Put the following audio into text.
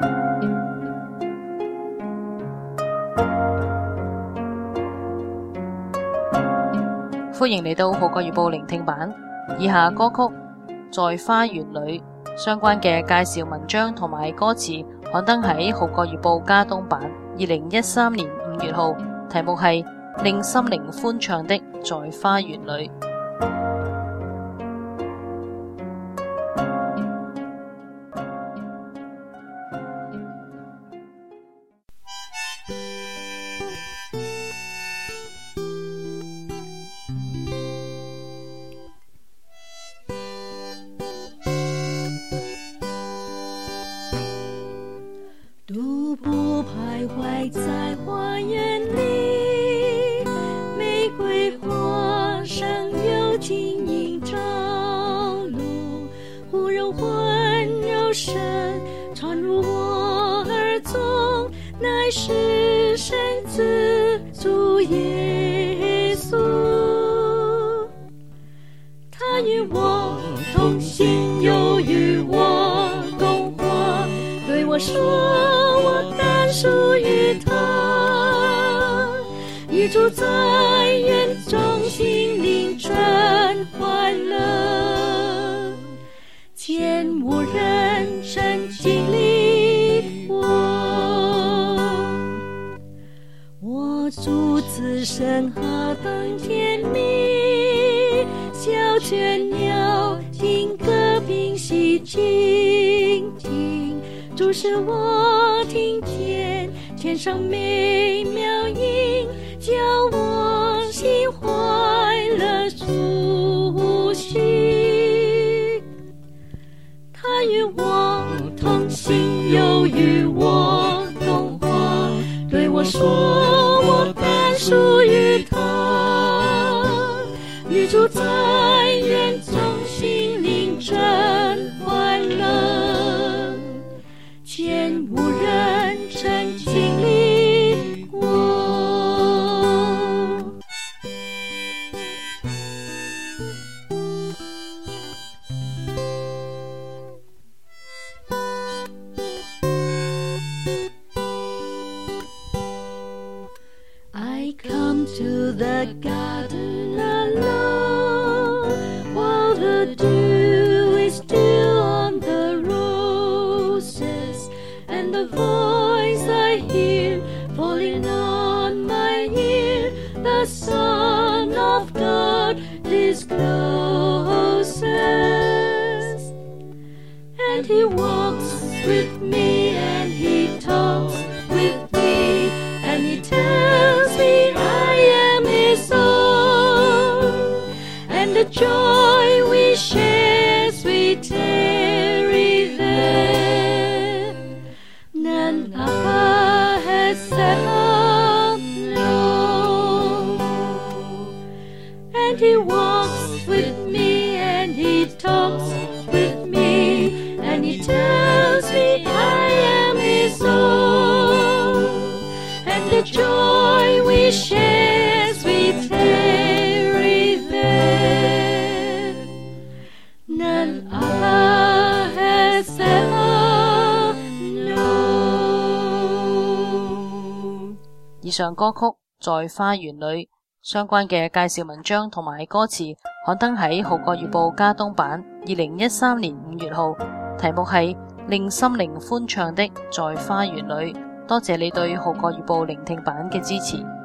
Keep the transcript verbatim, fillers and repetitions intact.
歡迎嚟到《號角月報》聆聽版。以下歌曲《在花園裡》相關嘅介紹文章同埋歌詞刊登喺《號角月報》加東版二零一三年五月號，題目係令心靈歡暢的在花園裡。 独步徘徊在花園裡，玫瑰花上有晶瑩照露，忽然溫柔聲傳入我耳中，乃是神子主耶穌。他與我同行，又與我共活，對我說屬於他，與主在園中，心靈真歡樂，見無人真經歷我。我主子聲何等甜蜜，小雀鳥聽歌屏息靜聽，主使我聽見天上美妙音，叫我心歡樂蘇醒。他與我同行，又與我共活，對我說我單屬於他，與主在園中，心靈真歡樂，見無人真經歷我。I come to the garden alone, while the dew is still on the roses, and the voice I hear falling on my ear, the Son of God discloses, and He walks with me, and He talks with me, and He tells me I am His own, and the joy we share as we tarry there, none other has ever known. And He walks with me, and He talks with me, and He tells me I am His own, and the joy we share as we tarry there, none other has ever known。 以上歌曲在花園裡相關嘅介紹文章同埋歌詞刊登喺《號角月報》加東版二零一三年五月號，題目係令心靈歡暢的在花園裡。多謝你對《號角月報》聆聽版嘅支持。